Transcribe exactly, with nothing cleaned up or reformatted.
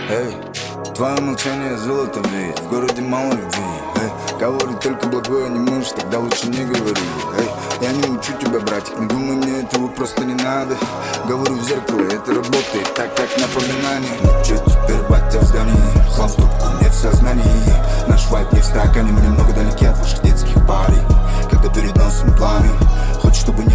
Эй, твое молчание золото веет, в городе мало любви. Эй, говорит только благое не можешь, тогда лучше не говори. Эй, я не учу тебя, братик, не думай, мне этого просто не надо. Говорю в зеркало, это работает так, как напоминание. Ну чё теперь, батя, в здании, хлам в трубку, не в сознании. Наш вайп не в стакане, мы немного далеки от ваших детских парей. Когда перед носом пламя, хочешь, чтобы